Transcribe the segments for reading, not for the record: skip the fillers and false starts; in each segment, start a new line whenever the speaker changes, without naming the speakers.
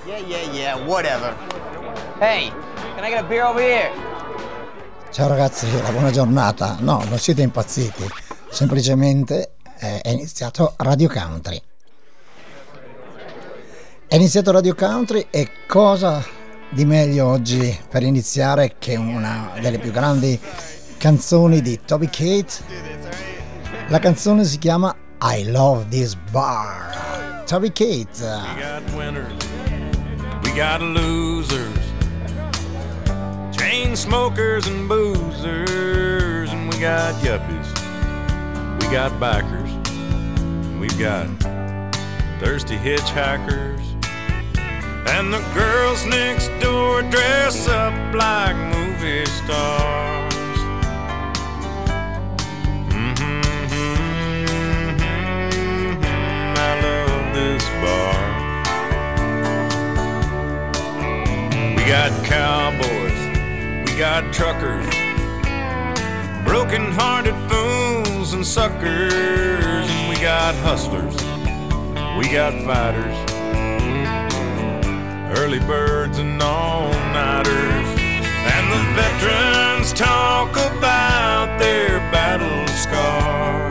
Yeah, whatever. Hey, can I get a beer over here?
Ciao ragazzi, la buona giornata. No, non siete impazziti, semplicemente è iniziato Radio Country. È iniziato Radio Country e cosa di meglio oggi per iniziare che una delle più grandi canzoni di Toby Keith. La canzone si chiama I Love This Bar. Toby Keith.
We got winners, we got losers, chain smokers and boozers, and we got yuppies, we got bikers, we've got thirsty hitchhikers, and the girls next door dress up like movie stars. I love this bar. We got cowboys, we got truckers, broken-hearted fools and suckers, and we got hustlers, we got fighters, early birds and all-nighters, and the veterans talk about their battle scars.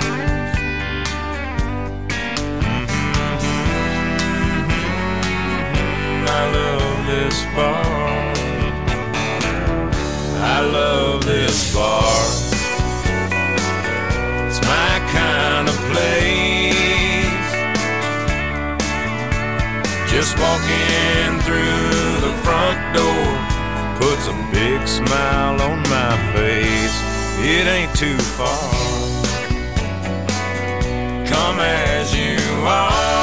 I love this bar. I love this bar. It's my kind of place. Just walking through the front door puts a big smile on my face. It ain't too far. Come as you are.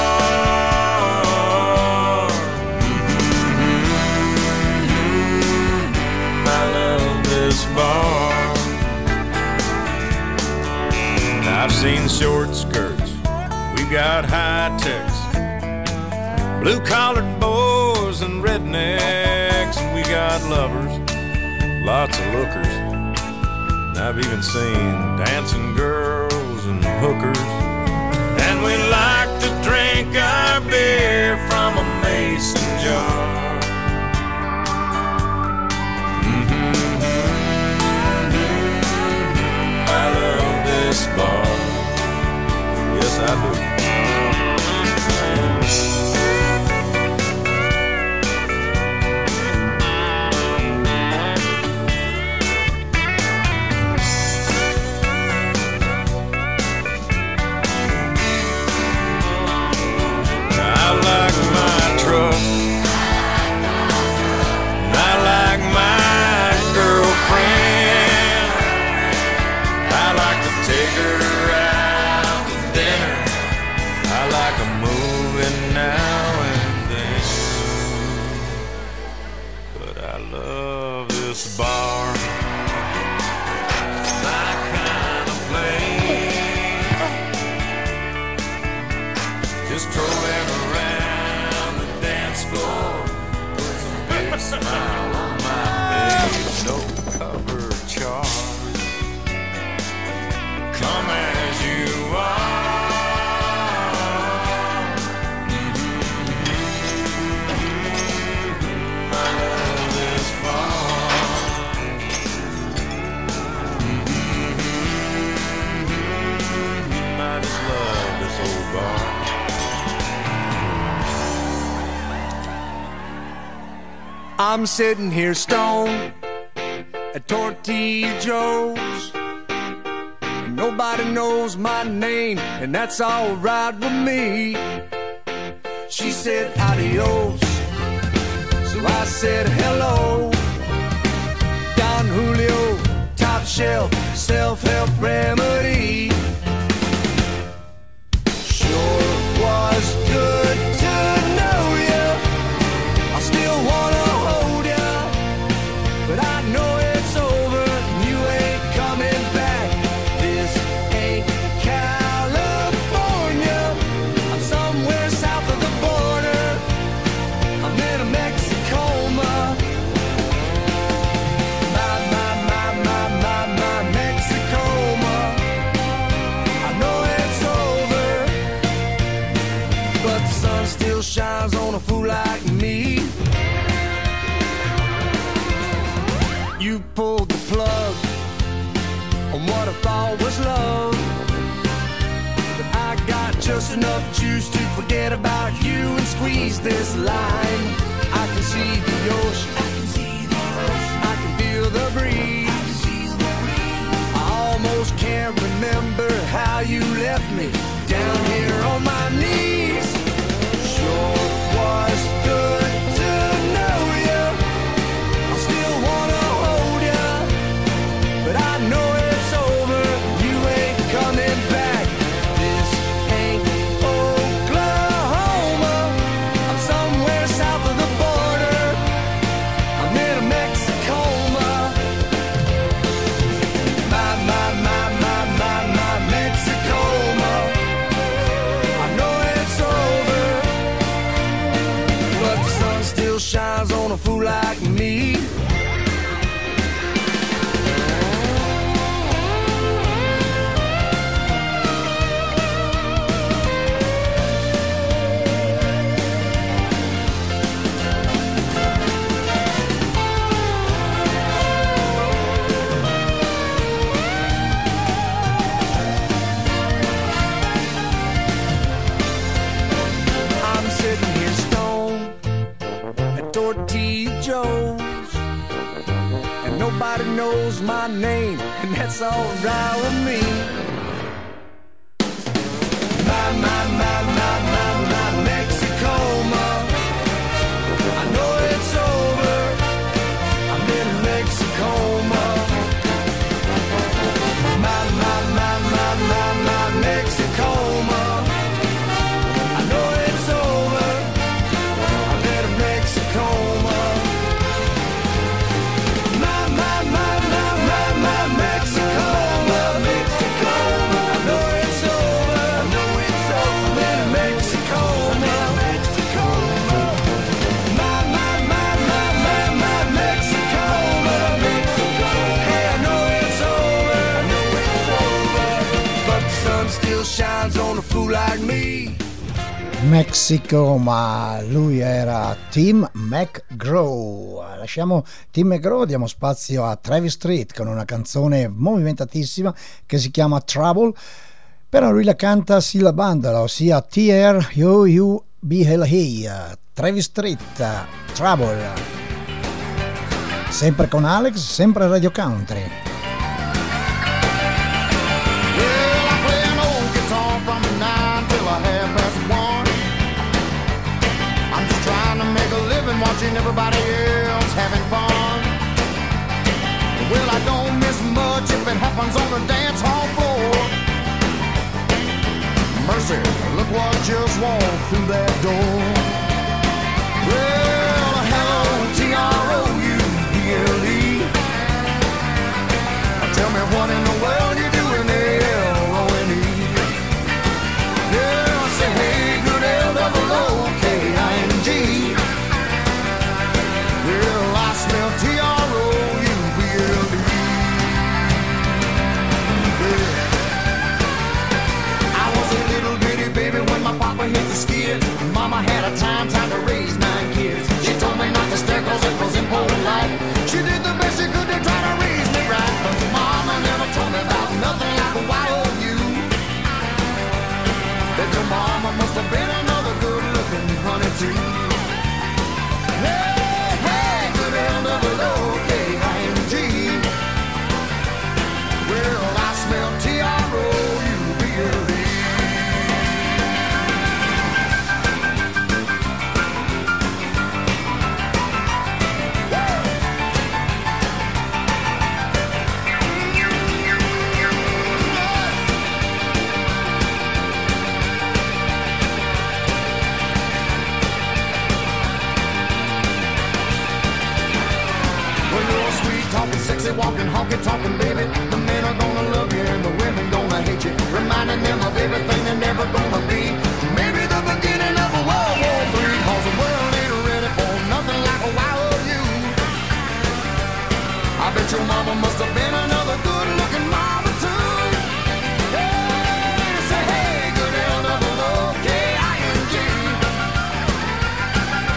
Bar. I've seen short skirts, we've got high techs, blue-collared boys and rednecks, and we got lovers, lots of lookers. And I've even seen dancing girls and hookers, and we like to drink our beer from a mason jar. Bar. Yes, I do. I like my truck. I like my girlfriend. I like to take her out to dinner. I like a movie now and then. But I love this bar. My kind of place. Just strolling around the dance floor puts a big smile on my face. No cover charge. Come as you are. I love this bar. I just love this old bar.
I'm sitting here stoned at Tortilla Joe's. Nobody knows my name, and that's alright with me. She said adios, so I said hello. Don Julio, top shelf, self-help remedy. Sure was good to know you. I still wanna hold you, but I know it's over. You ain't coming back. This ain't California. I'm somewhere south of the border. I'm in a Mexicoma. My Mexicoma. I know it's over, but fool like me. You pulled the plug on what I thought was love, but I got just enough juice to forget about you and squeeze this line. I can see the ocean, I can feel the breeze. I almost can't remember how you left me down here on my knees. Sure was good to know you. I still wanna hold you, but I know it's over. You ain't coming back. This ain't Oklahoma. I'm somewhere south of the border. I'm in a Mexicoma. My Mexicoma. I know it's over, but the sun still shines on a fool like me. I'm sitting here stoned at Tortilla Joe's, and nobody knows my name, and that's alright with me. My Mexicoma. I know it's over. I'm in Mexicoma. My Mexicoma. I know it's over. I'm in a Mexicoma. My Mexicoma. Mexicoma. I know it's over. I know it's over. I'm in a Mexicoma. Mexicoma. My Mexicoma. Mexicoma. Hey, I know it's over. I know it's over. But the sun still shines on a fool like me.
Mexico, ma lui era Tim McGraw. Lasciamo Tim McGraw, diamo spazio a Travis Street con una canzone movimentatissima che si chiama Trouble, però lui la canta Silla Bandala, ossia T-R-U-B-L-E. Travis Street, Trouble, sempre con Alex, sempre Radio Country.
Well, I play an old guitar from 9 till a 1:30. I'm just trying to make a living watching everybody else having fun. Well, I don't miss much if it happens on the dance hall floor. Mercy, look what just walked through that door. Well, hello, T-R-O-U-B-L-E. Tell me what in the world you doing there, L-O-N-E. Yeah, I say, hey, good L-O-O-K-I-N-G. Well, I smell T-R-O-U-B-L-E. Yeah. I was a little bitty baby when my papa hit the skid. Mama had a time trying to raise 9 kids. She told me not to stare cause it was impolite. She did the best she could to try to raise me right, but Mama never told me about nothing like a Y-O-U. That your mama must have been another good-looking honey too. Hey, hey, good L-O-O-K-I-N-G. Well, I smell T-R-O-U-B-L-E. Sexy walking, honky talking, baby. The men are gonna love you and the women gonna hate you, reminding them of everything they're never gonna be. Maybe the beginning of a World War III, cause the world ain't ready for nothing like a Y-O-U. I bet your mama must have been another good-looking mama too. Hey, say hey, good L-O-O-K-I-N-G.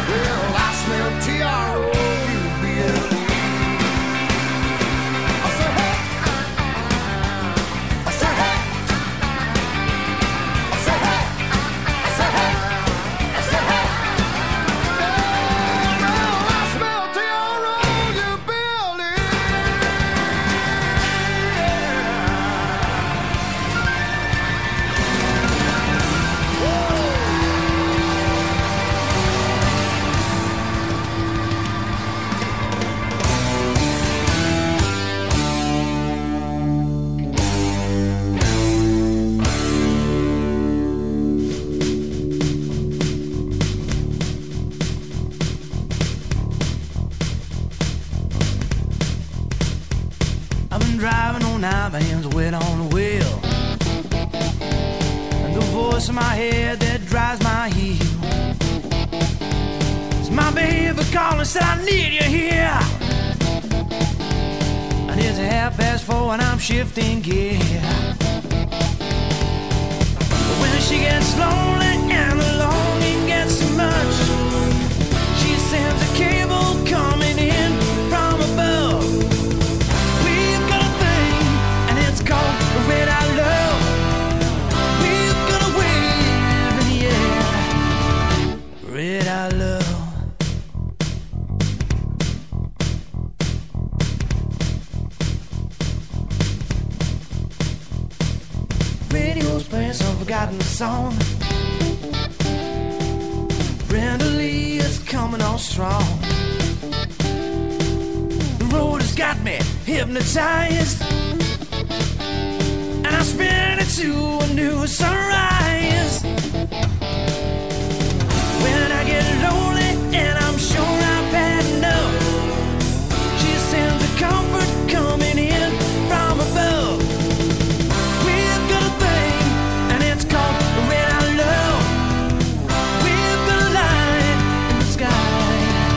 cold night, my hands are wet on the wheel. And the voice in my head that drives my heel. It's my baby calling, said I need you here. And it's 4:30 and I'm shifting gear. But when she gets lonely and the longing gets too much, she sends a cable coming in from above. We've got a thing and it's called Red Eye Love. We've got a wave in the air, Red Eye Love. Radio's playing some forgotten song. Brenda Lee is coming on strong. The road has got me hypnotized, and I spin it to a new sunrise. When I get lonely and I'm sure I've had enough, she sends the comfort coming in from above. We've got a thing and it's called Red Eye Love. We've got a light in the sky.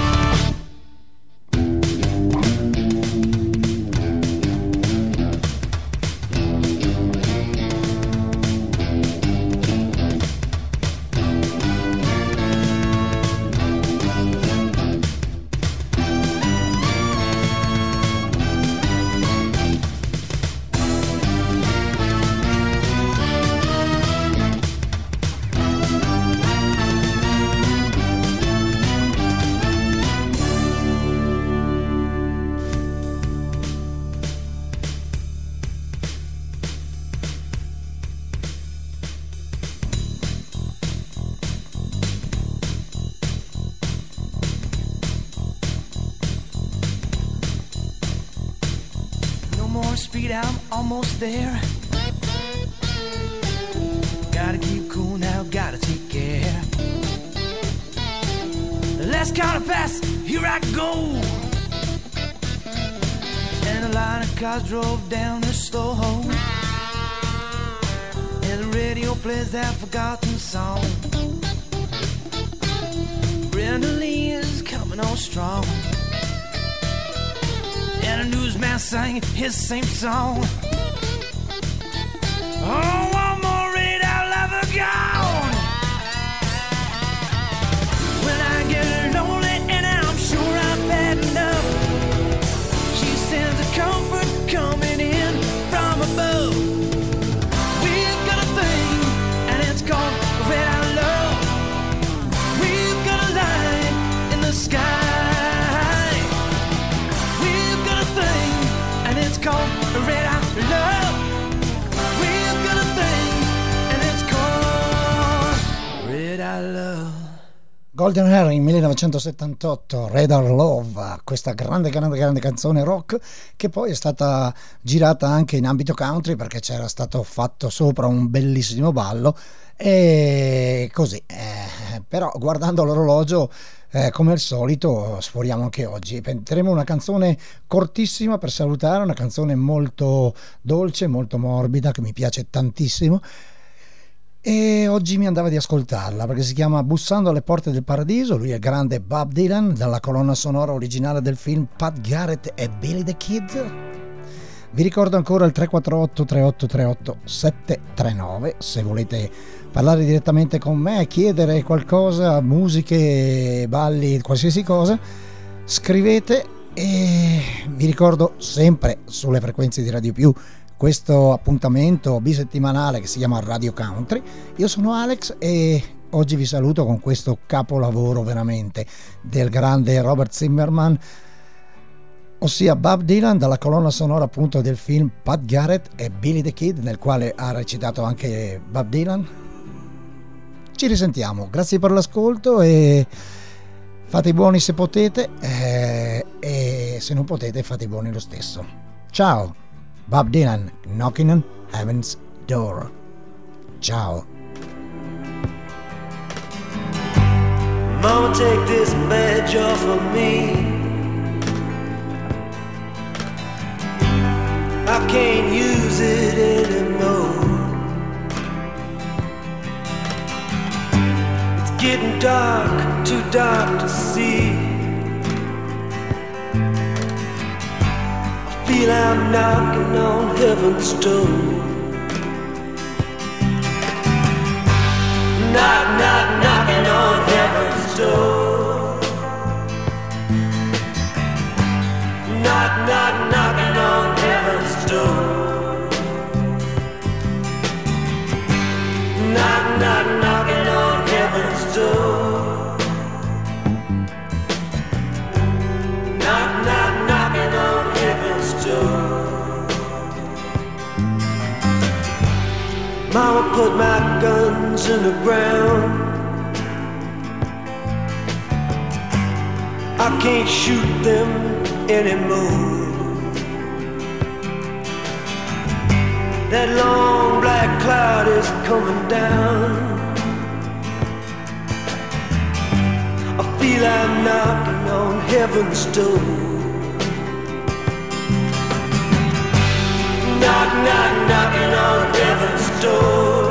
Speed, I'm almost there. Gotta keep cool now, gotta take care. Last car to pass, here I go. And a line of cars drove down the slow hole. And the radio plays that forgotten song. Brenda Lee is coming on strong. And a newsman sang his same song. Oh, one more Red Eye Lover gone. When I get lonely and I'm sure I've had enough, she sends a comfort coming in from above. We've got a thing and it's called Red Eye Love. We've got a light in the sky. It's called Red Eye Love. We've got a thing and it's called Red Eye Love.
Golden Harry 1978, Red Eye Love, questa grande canzone rock che poi è stata girata anche in ambito country perché c'era stato fatto sopra un bellissimo ballo e così, però guardando l'orologio come al solito sforiamo anche oggi. Metteremo una canzone cortissima per salutare, una canzone molto dolce, molto morbida che mi piace tantissimo e oggi mi andava di ascoltarla perché si chiama Bussando alle porte del paradiso. Lui è il grande Bob Dylan, dalla colonna sonora originale del film Pat Garrett e Billy the Kid. Vi ricordo ancora il 348 3838 739 se volete parlare direttamente con me, chiedere qualcosa, musiche, balli, qualsiasi cosa, scrivete. E vi ricordo sempre sulle frequenze di Radio Più questo appuntamento bisettimanale che si chiama Radio Country. Io sono Alex e oggi vi saluto con questo capolavoro veramente del grande Robert Zimmerman, ossia Bob Dylan, dalla colonna sonora appunto del film Pat Garrett e Billy the Kid, nel quale ha recitato anche Bob Dylan. Ci risentiamo, grazie per l'ascolto e fate i buoni se potete e se non potete fate i buoni lo stesso. Ciao, Bob Dylan, Knocking on Heaven's Door. Ciao.
Mama, take this badge off of me. I can't use it anymore. It's getting dark, too dark to see. I feel I'm knocking on heaven's door. Knock, knock, knocking on heaven's door. Knock, knock, knocking on heaven's door. Knock, knock, knocking on heaven's door. Knock, knock, knocking on heaven's door. Mama put my guns in the ground. I can't shoot them anymore. That long black cloud is coming down. I feel I'm knocking on heaven's door. Knock, knock, knocking on heaven's door.